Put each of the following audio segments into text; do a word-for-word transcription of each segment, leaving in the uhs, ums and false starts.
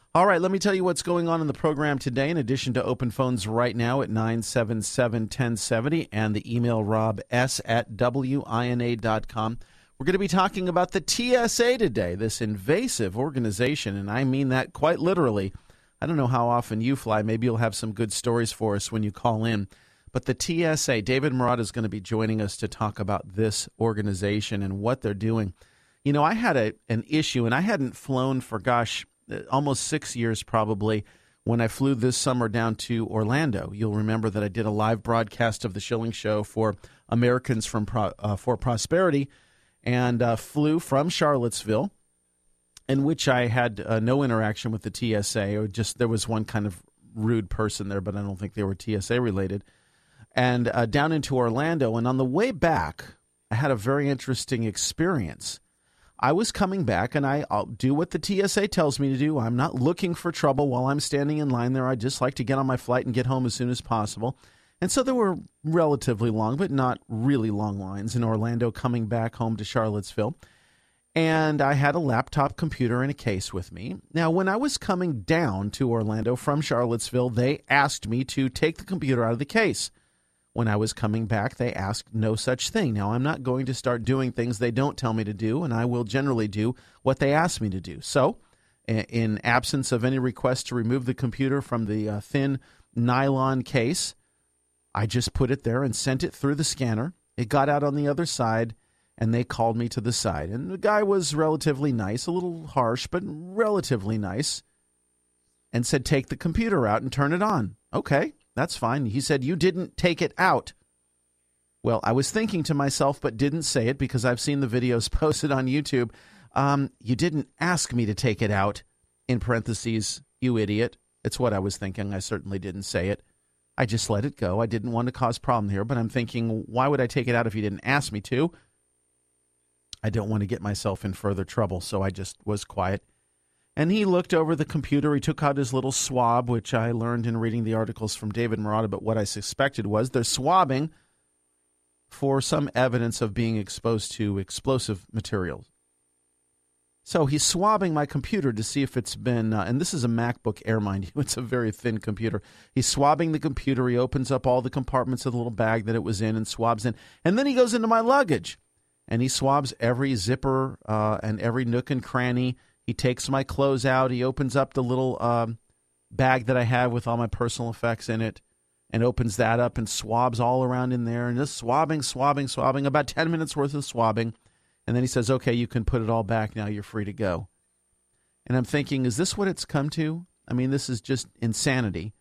All right, let me tell you what's going on in the program today. In addition to open phones right now at nine seven seven, one oh seven oh and the email rob s at w i n a dot com, we're going to be talking about the T S A today, this invasive organization, and I mean that quite literally. I don't know how often you fly. Maybe you'll have some good stories for us when you call in. But the T S A, David Marotta is going to be joining us to talk about this organization and what they're doing. You know, I had a, an issue, and I hadn't flown for, gosh, almost six years probably when I flew this summer down to Orlando. You'll remember that I did a live broadcast of the Schilling Show for Americans from Pro, uh, for Prosperity and uh, flew from Charlottesville, in which I had uh, no interaction with the T S A, or just there was one kind of rude person there, but I don't think they were T S A related, and uh, down into Orlando. And on the way back, I had a very interesting experience. I was coming back, and I, I'll do what the T S A tells me to do. I'm not looking for trouble while I'm standing in line there. I just like to get on my flight and get home as soon as possible. And so there were relatively long, but not really long lines in Orlando coming back home to Charlottesville. And I had a laptop computer in a case with me. Now, when I was coming down to Orlando from Charlottesville, they asked me to take the computer out of the case. When I was coming back, they asked no such thing. Now, I'm not going to start doing things they don't tell me to do, and I will generally do what they ask me to do. So, in absence of any request to remove the computer from the uh, thin nylon case, I just put it there and sent it through the scanner. It got out on the other side, and they called me to the side. And the guy was relatively nice, a little harsh, but relatively nice, and said, take the computer out and turn it on. Okay. That's fine. He said, you didn't take it out. Well, I was thinking to myself, but didn't say it because I've seen the videos posted on YouTube. Um, you didn't ask me to take it out, in parentheses, you idiot. It's what I was thinking. I certainly didn't say it. I just let it go. I didn't want to cause problem here, but I'm thinking, why would I take it out if you didn't ask me to? I don't want to get myself in further trouble, so I just was quiet. And he looked over the computer. He took out his little swab, which I learned in reading the articles from David Marotta, but what I suspected was they're swabbing for some evidence of being exposed to explosive materials. So he's swabbing my computer to see if it's been, uh, and this is a MacBook Air, mind you. It's a very thin computer. He's swabbing the computer. He opens up all the compartments of the little bag that it was in and swabs in. And then he goes into my luggage, and he swabs every zipper uh, and every nook and cranny. He takes my clothes out. He opens up the little um, bag that I have with all my personal effects in it and opens that up and swabs all around in there and just swabbing, swabbing, swabbing, about ten minutes worth of swabbing. And then he says, okay, you can put it all back now. You're free to go. And I'm thinking, is this what it's come to? I mean, this is just insanity.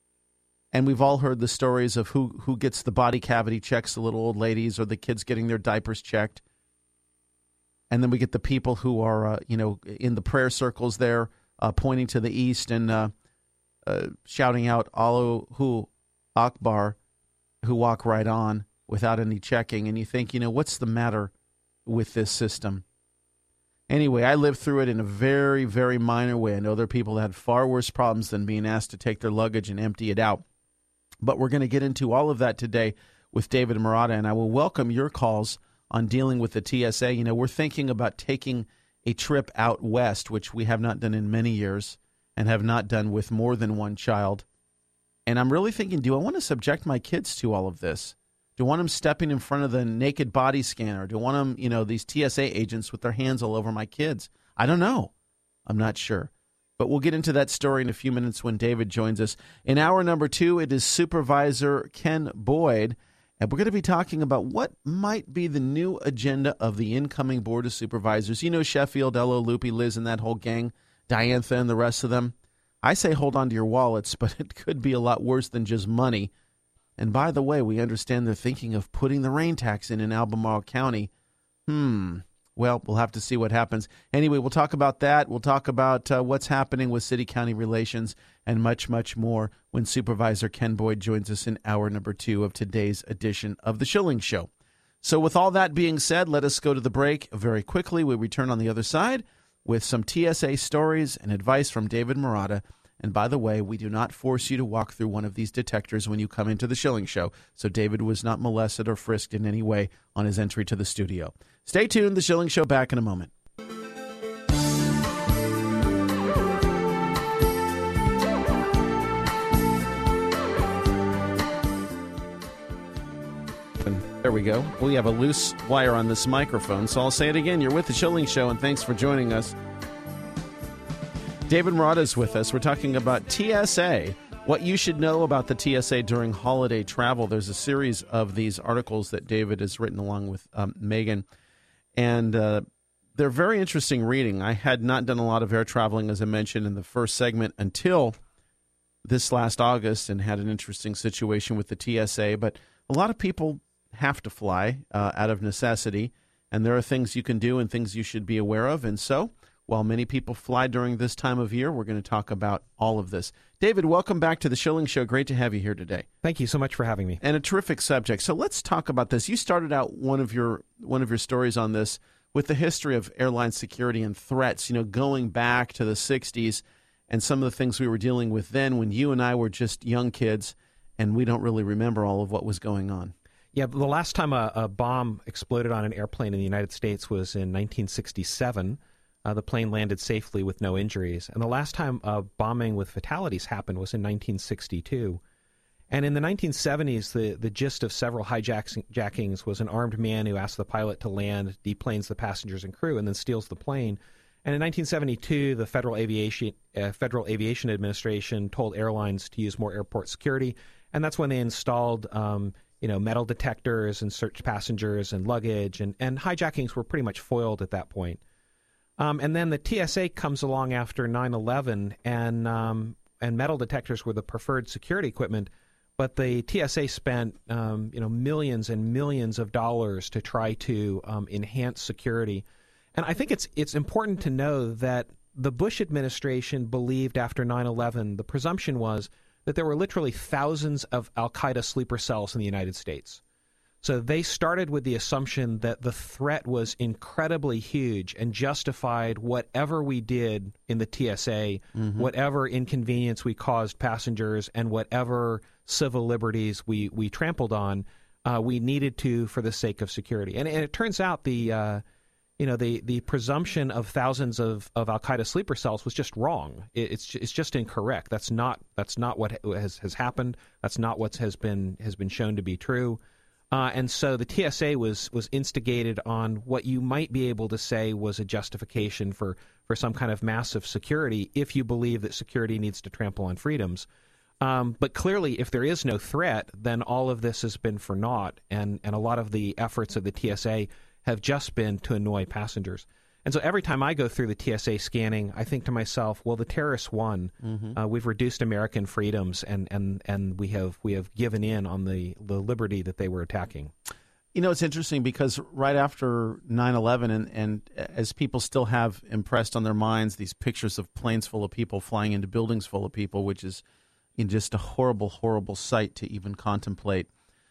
And we've all heard the stories of who, who gets the body cavity checks, the little old ladies or the kids getting their diapers checked. And then we get the people who are, uh, you know, in the prayer circles there, uh, pointing to the east and uh, uh, shouting out Allahu Akbar, who walk right on without any checking. And you think, you know, what's the matter with this system? Anyway, I lived through it in a very, very minor way. I know there are people that had far worse problems than being asked to take their luggage and empty it out. But we're going to get into all of that today with David Marotta, and I will welcome your calls on dealing with the T S A. You know, we're thinking about taking a trip out west, which we have not done in many years and have not done with more than one child. And I'm really thinking, do I want to subject my kids to all of this? Do I want them stepping in front of the naked body scanner? Do I want them, you know, these T S A agents with their hands all over my kids? I don't know. I'm not sure. But we'll get into that story in a few minutes when David joins us. In hour number two, it is Supervisor Ken Boyd. And we're going to be talking about what might be the new agenda of the incoming Board of Supervisors. You know, Sheffield, Ello, Loopy, Liz, and that whole gang, Diantha and the rest of them. I say hold on to your wallets, but it could be a lot worse than just money. And by the way, we understand they're thinking of putting the rain tax in in Albemarle County. Hmm. Well, we'll have to see what happens. Anyway, we'll talk about that. We'll talk about uh, what's happening with city-county relations and much, much more when Supervisor Ken Boyd joins us in hour number two of today's edition of The Schilling Show. So with all that being said, let us go to the break very quickly. We return on the other side with some T S A stories and advice from David Marotta. And by the way, we do not force you to walk through one of these detectors when you come into The Schilling Show. So David was not molested or frisked in any way on his entry to the studio. Stay tuned. The Schilling Show back in a moment. There we go. We have a loose wire on this microphone, so I'll say it again. You're with The Schilling Show, and thanks for joining us. David Marotta is with us. We're talking about T S A, what you should know about the T S A during holiday travel. There's a series of these articles that David has written along with um, Megan, and uh, they're very interesting reading. I had not done a lot of air traveling, as I mentioned in the first segment, until this last August, and had an interesting situation with the T S A, but a lot of people have to fly uh, out of necessity, and there are things you can do and things you should be aware of. And so, while many people fly during this time of year, we're going to talk about all of this. David, welcome back to the Schilling Show. Great to have you here today. Thank you so much for having me. And a terrific subject. So let's talk about this. You started out one of your one of your stories on this with the history of airline security and threats, you know, going back to the sixties and some of the things we were dealing with then when you and I were just young kids, and we don't really remember all of what was going on. Yeah, the last time a, a bomb exploded on an airplane in the United States was in nineteen sixty-seven. Uh, the plane landed safely with no injuries. And the last time a bombing with fatalities happened was in nineteen sixty-two. And in the nineteen seventies, the, the gist of several hijackings was an armed man who asked the pilot to land, deplanes the passengers and crew, and then steals the plane. And in nineteen seventy-two, the Federal Aviation, uh, Federal Aviation Administration told airlines to use more airport security, and that's when they installed um, you know, metal detectors and searched passengers and luggage, and, and hijackings were pretty much foiled at that point. Um, and then the T S A comes along after nine eleven, and um, and metal detectors were the preferred security equipment, but the T S A spent um, you know millions and millions of dollars to try to um, enhance security. And I think it's it's important to know that the Bush administration believed after nine eleven, the presumption was that there were literally thousands of al-Qaeda sleeper cells in the United States. So they started with the assumption that the threat was incredibly huge and justified whatever we did in the T S A, mm-hmm. whatever inconvenience we caused passengers, and whatever civil liberties we, we trampled on, uh, we needed to for the sake of security. And, and it turns out the uh, you know the, the presumption of thousands of, of al-Qaeda sleeper cells was just wrong. It, it's it's just incorrect. That's not that's not what has has happened. That's not what has been has been shown to be true. Uh, and so the T S A was was instigated on what you might be able to say was a justification for, for some kind of massive security if you believe that security needs to trample on freedoms. Um, but clearly, if there is no threat, then all of this has been for naught, and, and a lot of the efforts of the T S A have just been to annoy passengers. And so every time I go through the T S A scanning, I think to myself, well, the terrorists won. Mm-hmm. Uh, we've reduced American freedoms, and, and, and we have we have given in on the, the liberty that they were attacking. You know, it's interesting because right after nine eleven, and, and as people still have impressed on their minds these pictures of planes full of people flying into buildings full of people, which is you know, just a horrible, horrible sight to even contemplate.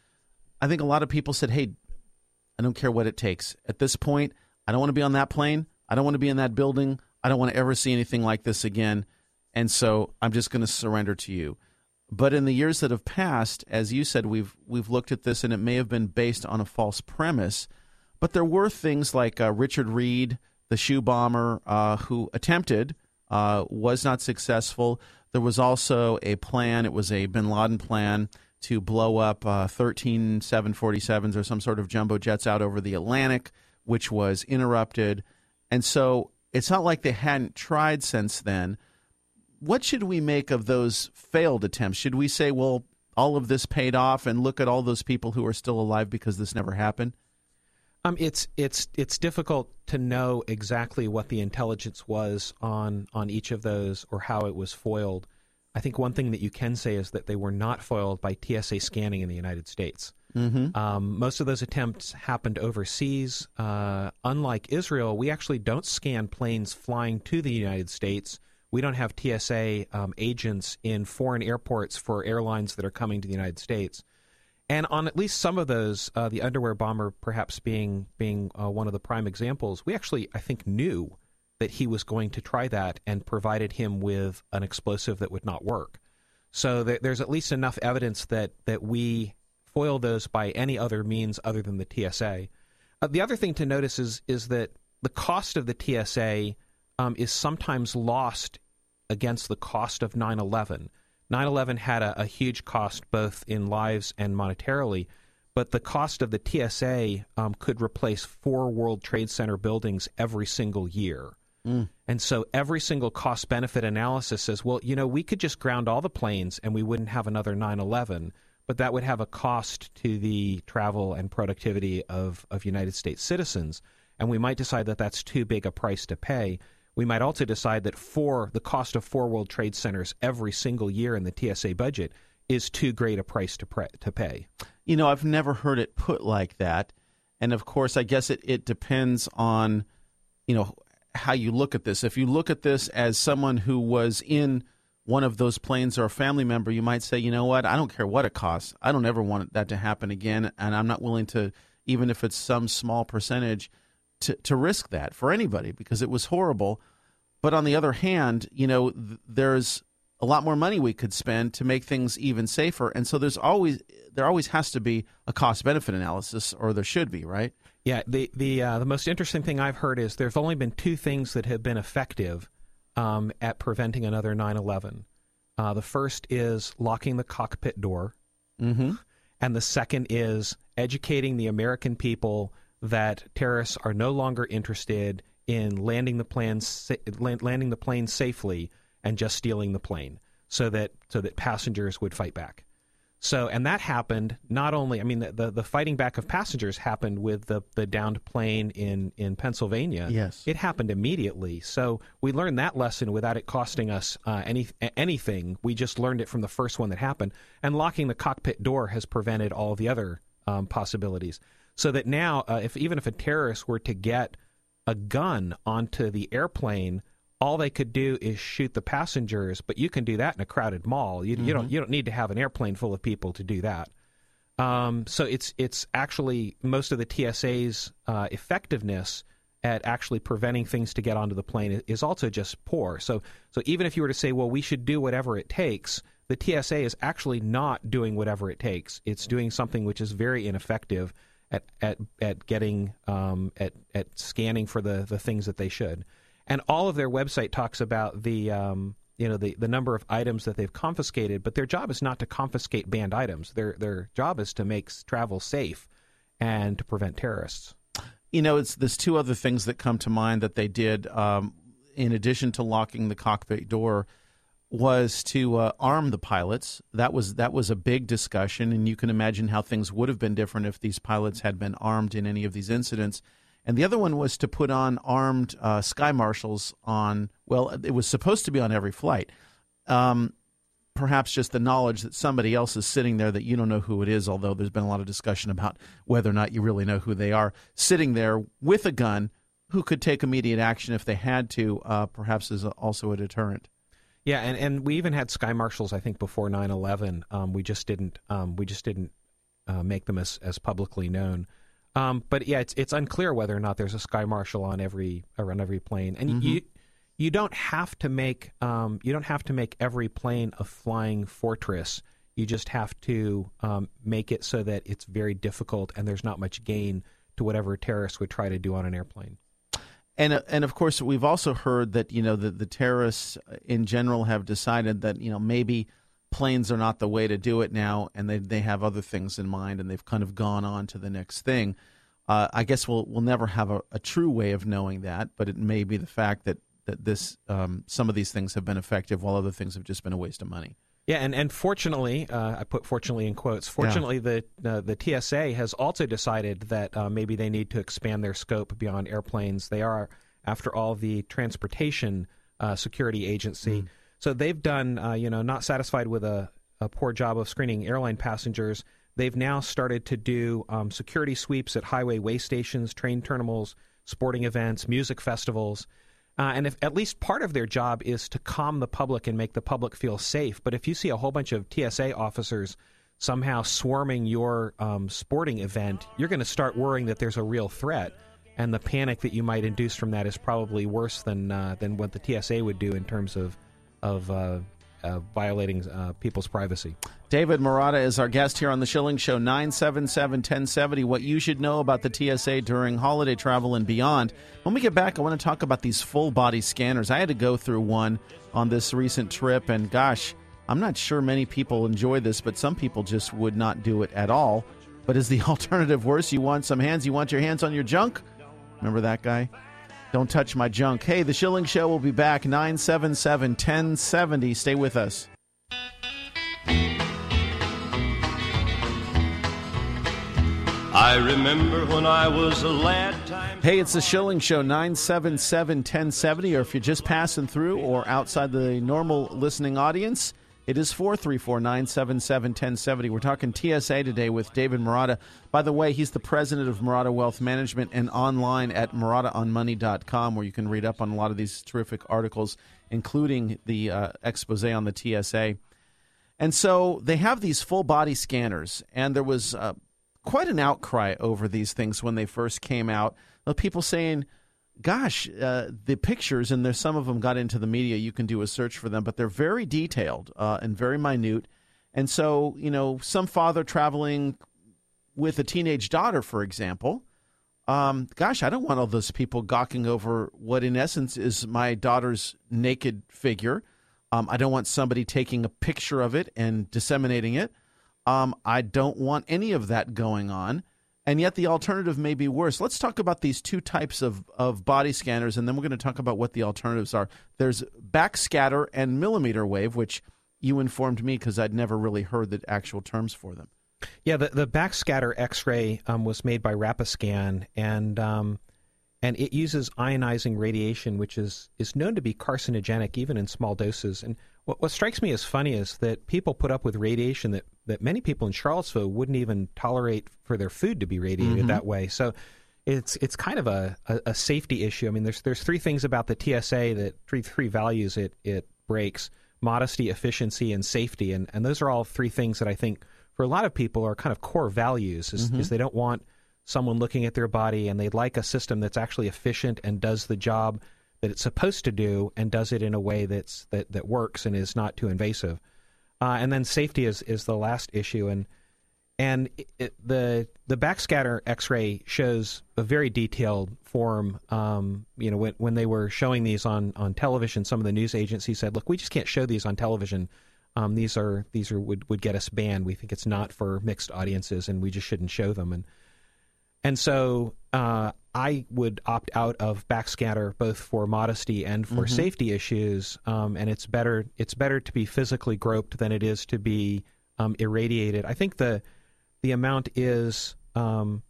I think a lot of people said, hey, I don't care what it takes. At this point, I don't want to be on that plane. I don't want to be in that building. I don't want to ever see anything like this again. And so I'm just going to surrender to you. But in the years that have passed, as you said, we've we've looked at this, and it may have been based on a false premise. But there were things like uh, Richard Reed, the shoe bomber, uh, who attempted, uh, was not successful. There was also a plan. It was a bin Laden plan to blow up uh, thirteen seven forty-sevens or some sort of jumbo jets out over the Atlantic, which was interrupted. And so it's not like they hadn't tried since then. What should we make of those failed attempts? Should we say, well, all of this paid off, and look at all those people who are still alive because this never happened? Um, it's it's it's difficult to know exactly what the intelligence was on on each of those or how it was foiled. I think one thing that you can say is that they were not foiled by T S A scanning in the United States. Mm-hmm. Um, most of those attempts happened overseas. Uh, unlike Israel, we actually don't scan planes flying to the United States. We don't have T S A um, agents in foreign airports for airlines that are coming to the United States. And on at least some of those, uh, the underwear bomber perhaps being being uh, one of the prime examples, we actually, I think, knew that he was going to try that and provided him with an explosive that would not work. So th- there's at least enough evidence that that we foil those by any other means other than the T S A. Uh, the other thing to notice is is that the cost of the T S A um, is sometimes lost against the cost of nine eleven. nine eleven had a, a huge cost both in lives and monetarily, but the cost of the T S A um, could replace four World Trade Center buildings every single year. Mm. And so every single cost-benefit analysis says, well, you know, we could just ground all the planes and we wouldn't have another nine eleven, but that would have a cost to the travel and productivity of, of United States citizens, and we might decide that that's too big a price to pay. We might also decide that for the cost of four World Trade Centers every single year in the T S A budget is too great a price to pre- to pay. You know, I've never heard it put like that. And of course, I guess it, it depends on, you know, how you look at this. If you look at this as someone who was in one of those planes or a family member, you might say, you know what, I don't care what it costs. I don't ever want that to happen again. And I'm not willing to, even if it's some small percentage, to, to risk that for anybody because it was horrible. But on the other hand, you know, th- there's a lot more money we could spend to make things even safer. And so there's always there always has to be a cost-benefit analysis, or there should be, right? Yeah, the the uh, the most interesting thing I've heard is there's only been two things that have been effective um, at preventing another nine eleven. Uh, the first is locking the cockpit door, mm-hmm. and the second is educating the American people that terrorists are no longer interested in landing the planes landing the plane safely and just stealing the plane, so that so that passengers would fight back. So, and that happened not only, I mean, the, the, the fighting back of passengers happened with the, the downed plane in, in Pennsylvania. Yes. It happened immediately. So we learned that lesson without it costing us uh, any anything. We just learned it from the first one that happened. And locking the cockpit door has prevented all the other um, possibilities. So that now, uh, if even if a terrorist were to get a gun onto the airplane, all they could do is shoot the passengers, but you can do that in a crowded mall. You, mm-hmm. you don't you don't need to have an airplane full of people to do that. Um, so it's it's actually most of the T S A's uh, effectiveness at actually preventing things to get onto the plane is also just poor. So so even if you were to say, well, we should do whatever it takes, the T S A is actually not doing whatever it takes. It's doing something which is very ineffective at at at getting um, at at scanning for the the things that they should. And all of their website talks about the, um, you know, the, the number of items that they've confiscated, but their job is not to confiscate banned items. Their their job is to make travel safe and to prevent terrorists. You know, it's there's two other things that come to mind that they did, um, in addition to locking the cockpit door, was to uh, arm the pilots. That was that was a big discussion, and you can imagine how things would have been different if these pilots had been armed in any of these incidents. And the other one was to put on armed uh, sky marshals on, well, it was supposed to be on every flight. Um, perhaps just the knowledge that somebody else is sitting there that you don't know who it is, although there's been a lot of discussion about whether or not you really know who they are, sitting there with a gun who could take immediate action if they had to, uh, perhaps is also a deterrent. Yeah, and, and we even had sky marshals, I think, before nine eleven. Um, we just didn't um, we just didn't uh, make them as, as publicly known. Um, but yeah, it's it's unclear whether or not there's a sky marshal on every or on every plane, and mm-hmm. you you don't have to make um, you don't have to make every plane a flying fortress. You just have to um, make it so that it's very difficult and there's not much gain to whatever terrorists would try to do on an airplane. And uh, and of course, we've also heard that you know the the terrorists in general have decided that you know maybe planes are not the way to do it now, and they they have other things in mind, and they've kind of gone on to the next thing. Uh, I guess we'll we'll never have a, a true way of knowing that, but it may be the fact that that this um, some of these things have been effective, while other things have just been a waste of money. Yeah, and and fortunately, uh, I put "fortunately" in quotes. Fortunately, yeah. the uh, the T S A has also decided that uh, maybe they need to expand their scope beyond airplanes. They are, after all, the transportation uh, security agency. Mm. So they've done, uh, you know, not satisfied with a, a poor job of screening airline passengers, they've now started to do um, security sweeps at highway way stations, train terminals, sporting events, music festivals. Uh, and if at least part of their job is to calm the public and make the public feel safe. But if you see a whole bunch of T S A officers somehow swarming your um, sporting event, you're going to start worrying that there's a real threat. And the panic that you might induce from that is probably worse than uh, than what the T S A would do in terms of of uh, uh, violating uh, people's privacy. David Marotta is our guest here on the Schilling Show. Nine seven seven, one oh seven oh. What you should know about the T S A during holiday travel and beyond. When we get back, I want to talk about these full-body scanners. I had to go through one on this recent trip, and gosh, I'm not sure many people enjoy this, but some people just would not do it at all. But is the alternative worse? You want some hands? You want your hands on your junk? Remember that guy? Don't touch my junk. Hey, the Schilling Show will be back, nine seven seven, one oh seven oh. Stay with us. I remember when I was a lad. Time hey, it's the Schilling Show, nine seven seven, one oh seven oh. Or if you're just passing through or outside the normal listening audience, it is four three four, nine seven seven, one oh seven oh. We're talking T S A today with David Marotta. By the way, he's the president of Marotta Wealth Management and online at marotta on money dot com, where you can read up on a lot of these terrific articles, including the uh, expose on the T S A. And so they have these full-body scanners, and there was uh, quite an outcry over these things when they first came out. People saying, gosh, uh, the pictures, and there's some of them got into the media, you can do a search for them, but they're very detailed uh, and very minute. And so, you know, some father traveling with a teenage daughter, for example, um, gosh, I don't want all those people gawking over what in essence is my daughter's naked figure. Um, I don't want somebody taking a picture of it and disseminating it. Um, I don't want any of that going on. And yet the alternative may be worse. Let's talk about these two types of, of body scanners, and then we're going to talk about what the alternatives are. There's backscatter and millimeter wave, which you informed me because I'd never really heard the actual terms for them. Yeah, the, the backscatter X-ray um, was made by Rapiscan, and um, and it uses ionizing radiation, which is, is known to be carcinogenic even in small doses. And what, what strikes me as funny is that people put up with radiation that, that many people in Charlottesville wouldn't even tolerate for their food to be radiated mm-hmm. that way. So it's it's kind of a, a, a safety issue. I mean, there's there's three things about the T S A, that three three values it it breaks: modesty, efficiency, and safety. And and those are all three things that I think for a lot of people are kind of core values. Is, mm-hmm. is they don't want someone looking at their body, and they'd like a system that's actually efficient and does the job that it's supposed to do, and does it in a way that's that, that works and is not too invasive. Uh, and then safety is, is the last issue, and and it, the the backscatter X-ray shows a very detailed form. Um, you know, when when they were showing these on, on television, some of the news agencies said, "Look, we just can't show these on television. Um, these are these are would, would get us banned. We think it's not for mixed audiences, and we just shouldn't show them." And and so uh, I would opt out of backscatter both for modesty and for mm-hmm. safety issues. Um, and it's better it's better to be physically groped than it is to be um, irradiated. I think the the amount is um,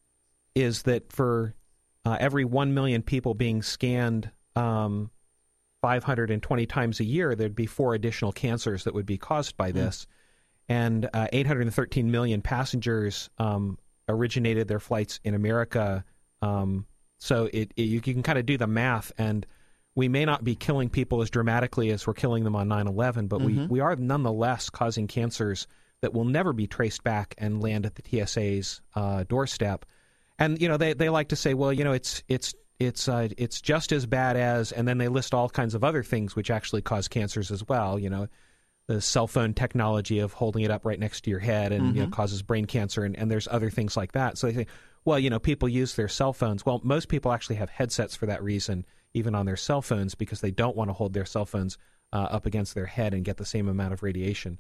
is that for uh, every one million people being scanned um, five hundred twenty times a year, there'd be four additional cancers that would be caused by this. Mm. And uh, eight hundred thirteen million passengers um, originated their flights in America. Um, so it, it, you can kind of do the math, and we may not be killing people as dramatically as we're killing them on nine eleven, but mm-hmm. we, we are nonetheless causing cancers that will never be traced back and land at the T S A's uh, doorstep. And, you know, they, they like to say, well, you know, it's it's it's uh, it's just as bad as, and then they list all kinds of other things which actually cause cancers as well. You know, the cell phone technology of holding it up right next to your head and mm-hmm. you know, causes brain cancer, and, and there's other things like that. So they think, well, you know, people use their cell phones. Well, most people actually have headsets for that reason, even on their cell phones, because they don't want to hold their cell phones uh, up against their head and get the same amount of radiation.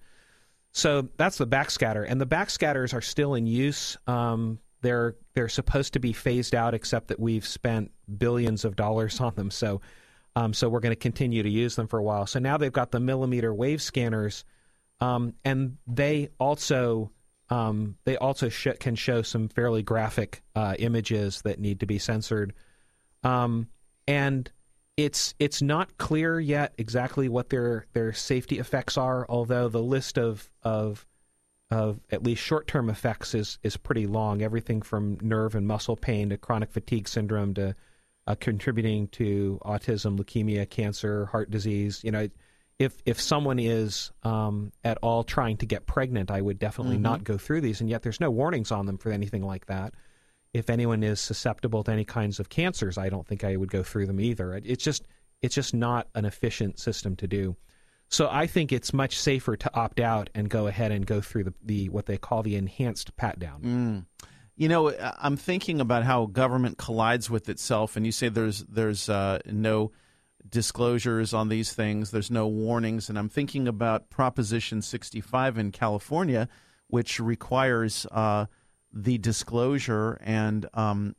So that's the backscatter, and the backscatters are still in use. Um, they're they're supposed to be phased out, except that we've spent billions of dollars on them. So, um, so we're going to continue to use them for a while. So now they've got the millimeter wave scanners, um, and they also um, they also sh- can show some fairly graphic uh, images that need to be censored, um, and It's it's not clear yet exactly what their, their safety effects are, although the list of of of at least short-term effects is, is pretty long. Everything from nerve and muscle pain to chronic fatigue syndrome to uh, contributing to autism, leukemia, cancer, heart disease. You know, if if someone is um, at all trying to get pregnant, I would definitely mm-hmm. not go through these, and yet there's no warnings on them for anything like that. If anyone is susceptible to any kinds of cancers, I don't think I would go through them either. It's just it's just not an efficient system to do. So I think it's much safer to opt out and go ahead and go through the, the what they call the enhanced pat-down. Mm. You know, I'm thinking about how government collides with itself, and you say there's there's uh, no disclosures on these things, there's no warnings, and I'm thinking about Proposition sixty-five in California, which requires uh, the disclosure and um,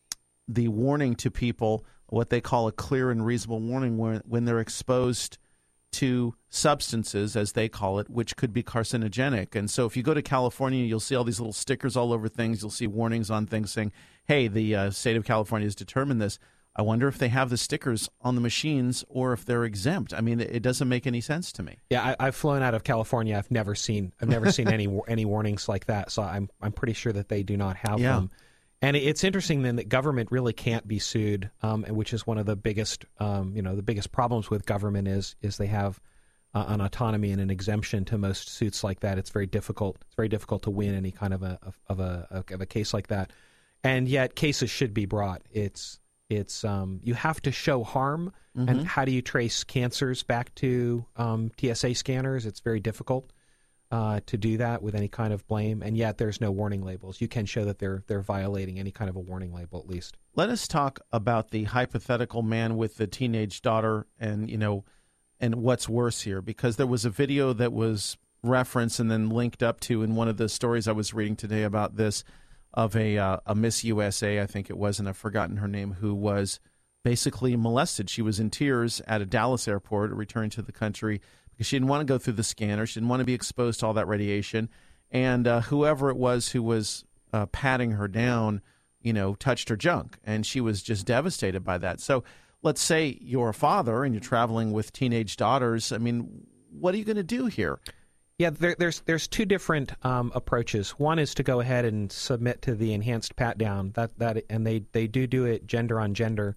the warning to people, what they call a clear and reasonable warning when, when they're exposed to substances, as they call it, which could be carcinogenic. And so if you go to California, you'll see all these little stickers all over things. You'll see warnings on things saying, hey, the uh, state of California has determined this. I wonder if they have the stickers on the machines or if they're exempt. I mean, it doesn't make any sense to me. Yeah, I, I've flown out of California. I've never seen I've never seen any any warnings like that. So I'm I'm pretty sure that they do not have Yeah. them. And it's interesting then that government really can't be sued, um, which is one of the biggest um, you know the biggest problems with government is is they have uh, an autonomy and an exemption to most suits like that. It's very difficult. It's very difficult to win any kind of a of a of a case like that. And yet cases should be brought. It's It's um, you have to show harm, mm-hmm. and how do you trace cancers back to um, T S A scanners? It's very difficult uh, to do that with any kind of blame, and yet there's no warning labels. You can show that they're they're violating any kind of a warning label at least. Let us talk about the hypothetical man with the teenage daughter, and you know, and what's worse here, because there was a video that was referenced and then linked up to in one of the stories I was reading today about this. Of a uh, a Miss U S A, I think it was, and I've forgotten her name, who was basically molested. She was in tears at a Dallas airport, returning to the country because she didn't want to go through the scanner. She didn't want to be exposed to all that radiation. And uh, whoever it was who was uh, patting her down, you know, touched her junk, and she was just devastated by that. So let's say you're a father and you're traveling with teenage daughters. I mean, what are you going to do here? Yeah, there, there's there's two different um, approaches. One is to go ahead and submit to the enhanced pat down. That that and they, they do do it gender on gender,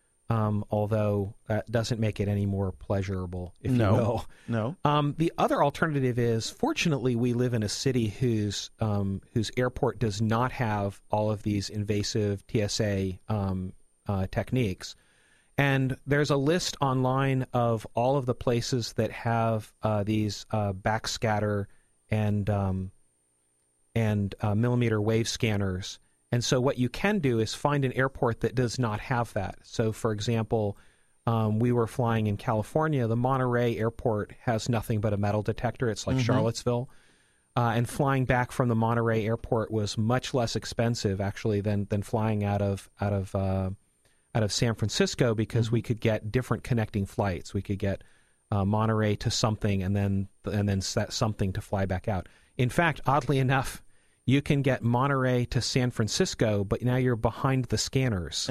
um, although that doesn't make it any more pleasurable, if no, you will. No. Um, the other alternative is, fortunately, we live in a city whose um, whose airport does not have all of these invasive T S A um, uh, techniques. And there's a list online of all of the places that have uh, these uh, backscatter and um, and uh, millimeter wave scanners. And so what you can do is find an airport that does not have that. So, for example, um, we were flying in California. The Monterey airport has nothing but a metal detector. It's like mm-hmm. Charlottesville. Uh, and flying back from the Monterey airport was much less expensive, actually, than than flying out of out of uh, out of San Francisco, because we could get different connecting flights. We could get uh, Monterey to something, and then and then set something to fly back out. In fact, oddly enough, you can get Monterey to San Francisco, but now you're behind the scanners,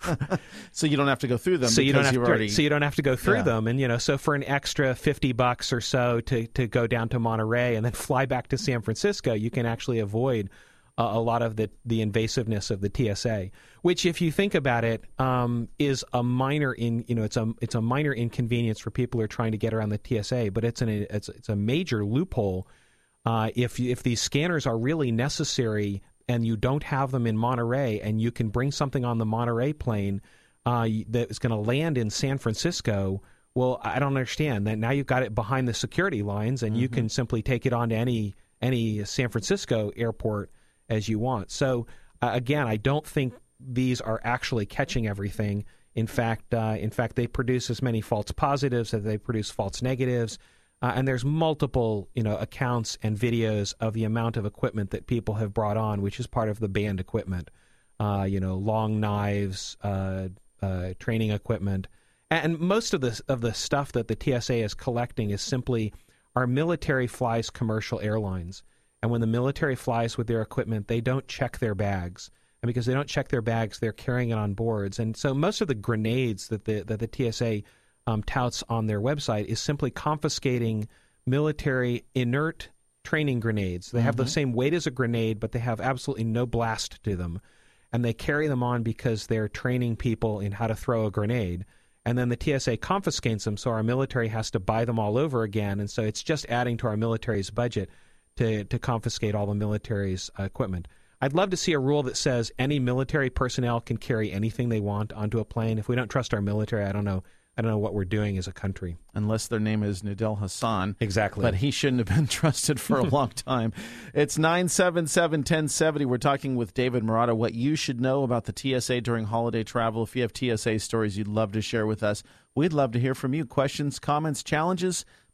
so you don't have to go through them. So you don't have to. Already... So you don't have to go through yeah. them, and you know, so for an extra fifty bucks or so to to go down to Monterey and then fly back to San Francisco, you can actually avoid Uh, a lot of the, the invasiveness of the T S A, which, if you think about it, um, is a minor in you know it's a it's a minor inconvenience for people who are trying to get around the T S A, but it's an it's it's a major loophole. Uh, if you, if these scanners are really necessary and you don't have them in Monterey, and you can bring something on the Monterey plane uh, that is going to land in San Francisco, well, I don't understand that. Now you've got it behind the security lines, and mm-hmm. you can simply take it on to any any San Francisco airport as you want. So uh, again, I don't think these are actually catching everything. In fact, uh, in fact, they produce as many false positives as they produce false negatives. Uh, and there's multiple, you know, accounts and videos of the amount of equipment that people have brought on, which is part of the banned equipment. Uh, you know, long knives, uh, uh, training equipment, and most of the of the stuff that the T S A is collecting is simply our military flies commercial airlines. And when the military flies with their equipment, they don't check their bags. And because they don't check their bags, they're carrying it on boards. And so most of the grenades that the that the T S A um, touts on their website is simply confiscating military inert training grenades. They mm-hmm. have the same weight as a grenade, but they have absolutely no blast to them. And they carry them on because they're training people in how to throw a grenade. And then the T S A confiscates them, so our military has to buy them all over again. And so it's just adding to our military's budget to, to confiscate all the military's uh, equipment. I'd love to see a rule that says any military personnel can carry anything they want onto a plane. If we don't trust our military, I don't know. I don't know what we're doing as a country. Unless their name is Nidal Hassan. Exactly. But he shouldn't have been trusted for a long time. It's nine seven seven, one oh seven oh. We're talking with David Marotta, what you should know about the T S A during holiday travel. If you have T S A stories you'd love to share with us, we'd love to hear from you. Questions, comments, challenges,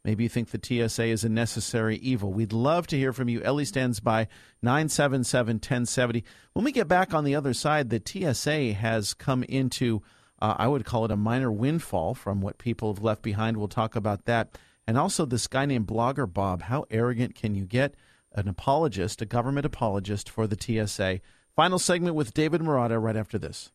Maybe you think the T S A is a necessary evil. We'd love to hear from you. Ellie stands by nine seven seven, one oh seven oh. When we get back on the other side, the T S A has come into, uh, I would call it a minor windfall from what people have left behind. We'll talk about that. And also this guy named Blogger Bob. How arrogant can you get? An apologist, a government apologist for the T S A. Final segment with David Marotta right after this.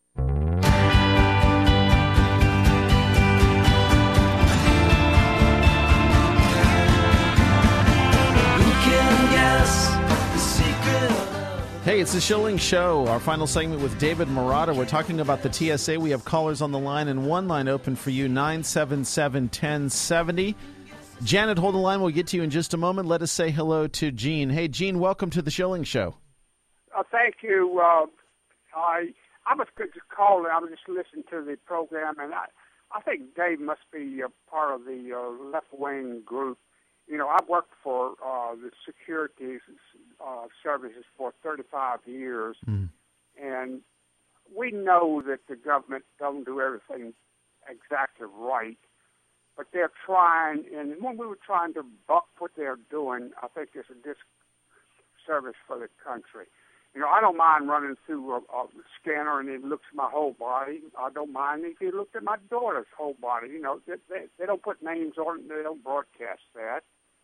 Hey, it's the Schilling Show, our final segment with David Marotta. We're talking about the T S A. We have callers on the line and one line open for you, nine seven seven, one oh seven oh. Janet, hold the line. We'll get to you in just a moment. Let us say hello to Gene. Hey, Gene, welcome to the Schilling Show. Uh, thank you. Uh, I I was good to call. I was just listening to the program, and I, I think Dave must be a part of the uh, left-wing group. You know, I've worked for uh, the security uh, services for thirty-five years, mm. and we know that the government doesn't do everything exactly right, but they're trying, and when we were trying to buck what they're doing, I think it's a disservice for the country. You know, I don't mind running through a, a scanner and it looks at my whole body. I don't mind if you looked at my daughter's whole body. You know, they, they, they don't put names on it. They don't broadcast that.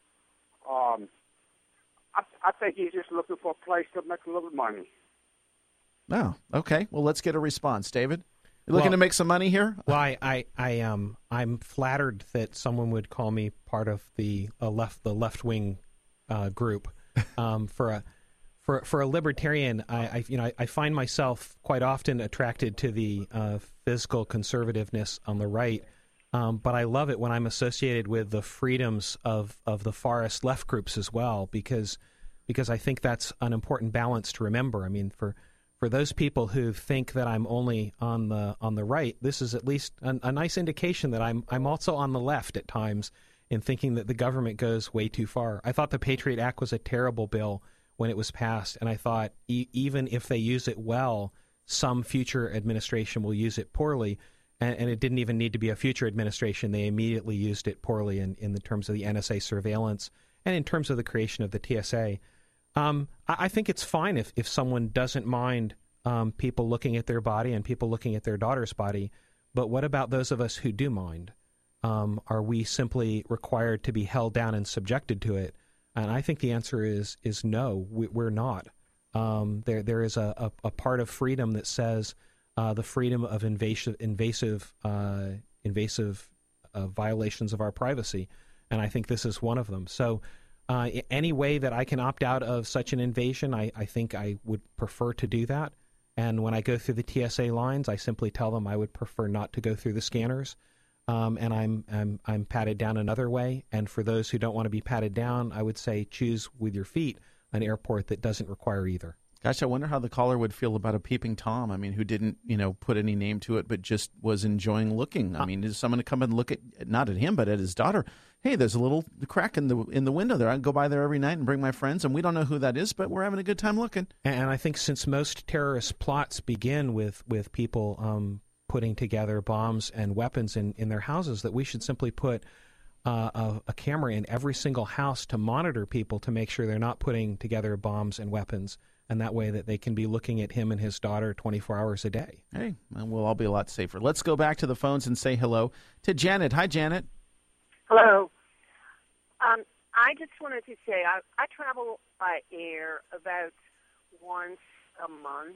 Um, I, I think he's just looking for a place to make a little money. Oh, okay. Well, let's get a response, David. You looking well, to make some money here? Well, I, I, I um, I'm flattered that someone would call me part of the uh, left, the left wing uh, group. Um, for a, for for a libertarian, I, I you know, I, I find myself quite often attracted to the uh, physical conservativeness on the right. Um, but I love it when I'm associated with the freedoms of, of the farthest left groups as well, because because I think that's an important balance to remember. I mean, for for those people who think that I'm only on the on the right, this is at least a, a nice indication that I'm I'm also on the left at times in thinking that the government goes way too far. I thought the Patriot Act was a terrible bill when it was passed, and I thought e- even if they use it well, some future administration will use it poorly. And, and it didn't even need to be a future administration. They immediately used it poorly in, in the terms of the N S A surveillance and in terms of the creation of the T S A. Um, I, I think it's fine if, if someone doesn't mind um, people looking at their body and people looking at their daughter's body. But what about those of us who do mind? Um, are we simply required to be held down and subjected to it? And I think the answer is is no, we, we're not. Um, there there is a, a, a part of freedom that says Uh, the freedom of invasive, invasive, uh, invasive uh, violations of our privacy, and I think this is one of them. So, uh, any way that I can opt out of such an invasion, I, I think I would prefer to do that. And when I go through the T S A lines, I simply tell them I would prefer not to go through the scanners, um, and I'm I'm I'm patted down another way. And for those who don't want to be patted down, I would say choose with your feet an airport that doesn't require either. Gosh, I wonder how the caller would feel about a peeping Tom. I mean, who didn't, you know, put any name to it, but just was enjoying looking. I mean, is someone to come and look at, not at him, but at his daughter? Hey, there's a little crack in the in the window there. I go by there every night and bring my friends, and we don't know who that is, but we're having a good time looking. And I think since most terrorist plots begin with with people um, putting together bombs and weapons in, in their houses, that we should simply put uh, a, a camera in every single house to monitor people to make sure they're not putting together bombs and weapons. And that way that they can be looking at him and his daughter twenty-four hours a day. Hey, well, we'll all be a lot safer. Let's go back to the phones and say hello to Janet. Hi, Janet. Hello. Um, I just wanted to say I, I travel by air about once a month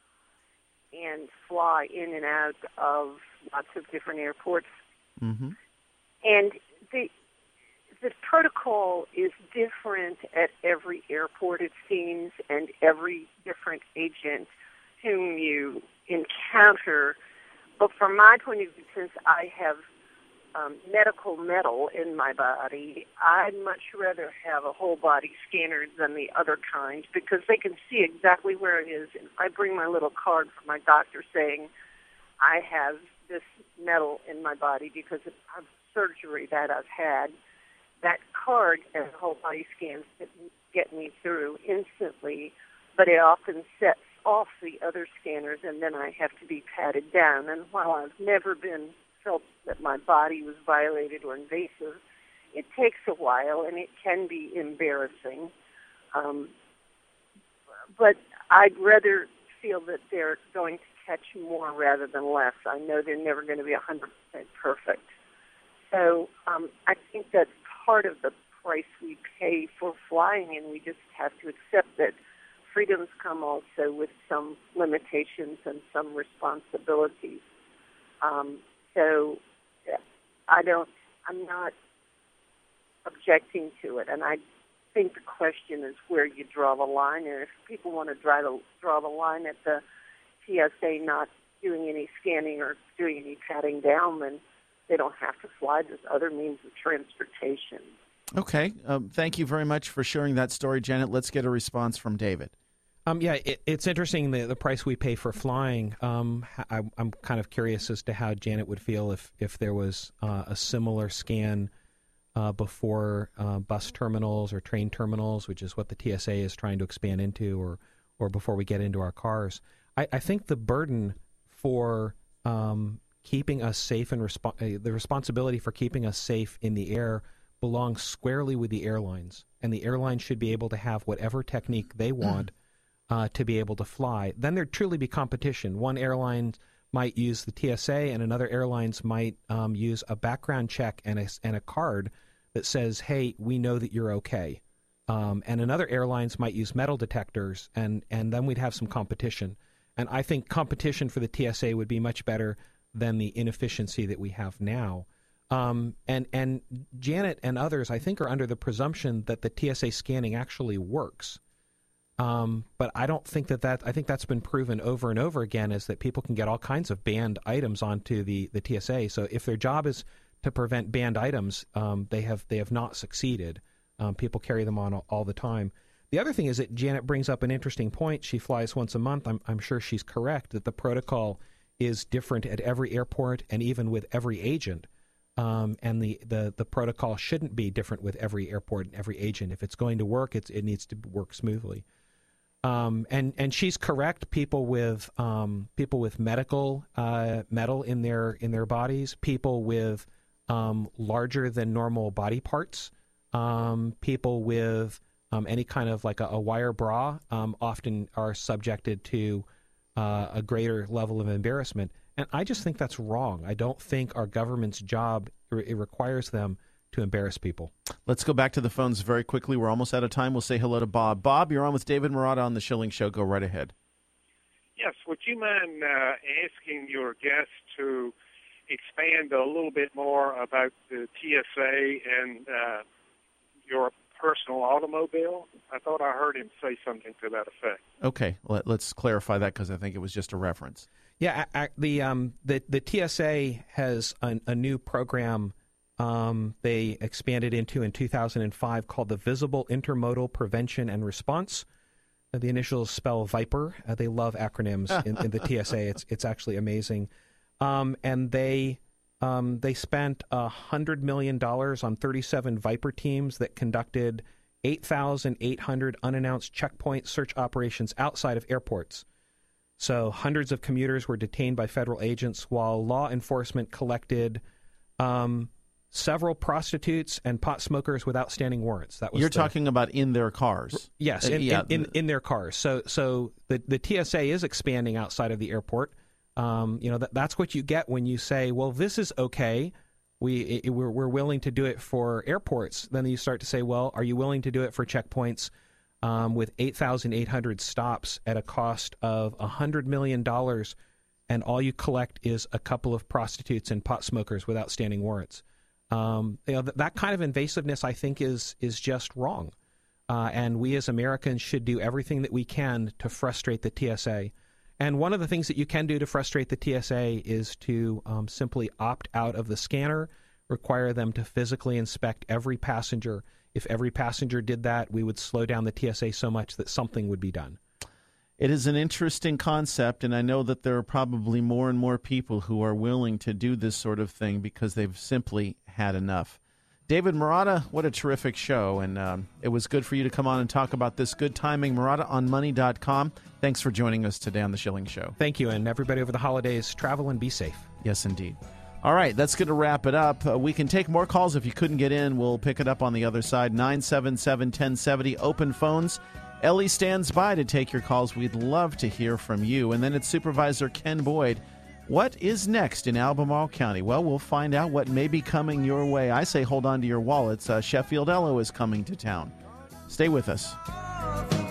and fly in and out of lots of different airports. Mm-hmm. And the The protocol is different at every airport, it seems, and every different agent whom you encounter. But from my point of view, since I have um, medical metal in my body, I'd much rather have a whole-body scanner than the other kind because they can see exactly where it is. And I bring my little card from my doctor saying I have this metal in my body because of surgery that I've had. That card and whole body scans get me through instantly, but it often sets off the other scanners, and then I have to be patted down. And while I've never been felt that my body was violated or invasive, it takes a while, and it can be embarrassing. Um, but I'd rather feel that they're going to catch more rather than less. I know they're never going to be one hundred percent perfect. So um, I think that's part of the price we pay for flying, and we just have to accept that freedoms come also with some limitations and some responsibilities. Um, so I don't, I'm not objecting to it, and I think the question is where you draw the line, and if people want to draw the, draw the line at the T S A not doing any scanning or doing any patting down, then they don't have to fly. There's other means of transportation. Okay. Um, thank you very much for sharing that story, Janet. Let's get a response from David. Um, yeah, it, it's interesting the, the price we pay for flying. Um, I, I'm kind of curious as to how Janet would feel if, if there was uh, a similar scan uh, before uh, bus terminals or train terminals, which is what the T S A is trying to expand into, or or before we get into our cars. I, I think the burden for um, keeping us safe and respo- uh, the responsibility for keeping us safe in the air belongs squarely with the airlines, and the airlines should be able to have whatever technique they want uh, to be able to fly. Then there'd truly be competition. One airline might use the T S A, and another airlines might um, use a background check and a, and a card that says, hey, we know that you're okay. Um, and another airlines might use metal detectors, and, and then we'd have some competition. And I think competition for the T S A would be much better than the inefficiency that we have now. Um, and, and Janet and others, I think, are under the presumption that the T S A scanning actually works. Um, but I don't think that that, I think that's been proven over and over again, is that people can get all kinds of banned items onto the, the T S A. So if their job is to prevent banned items, um, they have, they have not succeeded. Um, people carry them on all, all the time. The other thing is that Janet brings up an interesting point. She flies once a month. I'm, I'm sure she's correct that the protocol is different at every airport and even with every agent. Um, and the, the, the protocol shouldn't be different with every airport and every agent. If it's going to work, it's, it needs to work smoothly. Um, and, and she's correct. People with um, people with medical uh, metal in their in their bodies, people with um, larger than normal body parts, um, people with um, any kind of like a, a wire bra, um, often are subjected to uh, a greater level of embarrassment. And I just think that's wrong. I don't think our government's job, it requires them to embarrass people. Let's go back to the phones very quickly. We're almost out of time. We'll say hello to Bob. Bob, you're on with David Marotta on The Schilling Show. Go right ahead. Yes, would you mind uh, asking your guest to expand a little bit more about the T S A and uh, your personal automobile? I thought I heard him say something to that effect. Okay, let, let's clarify that because I think it was just a reference. Yeah, I, I, the um, the the T S A has a, a new program um, they expanded into in two thousand five called the Visible Intermodal Prevention and Response. Uh, the initials spell VIPER. Uh, they love acronyms in, in the T S A. It's it's actually amazing. Um, and they um, they spent one hundred million dollars on thirty-seven VIPER teams that conducted eight thousand eight hundred unannounced checkpoint search operations outside of airports. So hundreds of commuters were detained by federal agents while law enforcement collected um, several prostitutes and pot smokers with outstanding warrants. That was You're the, talking about in their cars. Yes, Uh, in, yeah. in, in, in their cars. So so the, the T S A is expanding outside of the airport. Um, you know, that, that's what you get when you say, well, this is okay. We, it, we're, we're willing to do it for airports. Then you start to say, well, are you willing to do it for checkpoints? Um, with eight thousand eight hundred stops at a cost of one hundred million dollars, and all you collect is a couple of prostitutes and pot smokers with outstanding warrants. Um, you know, th- that kind of invasiveness, I think, is is just wrong. Uh, and we as Americans should do everything that we can to frustrate the T S A. And one of the things that you can do to frustrate the T S A is to um, simply opt out of the scanner, require them to physically inspect every passenger. If every passenger did that, we would slow down the T S A so much that something would be done. It is an interesting concept, and I know that there are probably more and more people who are willing to do this sort of thing because they've simply had enough. David Marotta, what a terrific show, and um, it was good for you to come on and talk about this. Good timing. Marotta on money dot com. Thanks for joining us today on The Schilling Show. Thank you, and everybody over the holidays, travel and be safe. Yes, indeed. All right, that's going to wrap it up. Uh, we can take more calls if you couldn't get in. We'll pick it up on the other side. nine seven seven, one oh seven oh, open phones. Ellie stands by to take your calls. We'd love to hear from you. And then it's Supervisor Ken Boyd. What is next in Albemarle County? Well, we'll find out what may be coming your way. I say hold on to your wallets. Uh, Sheffield Ello is coming to town. Stay with us.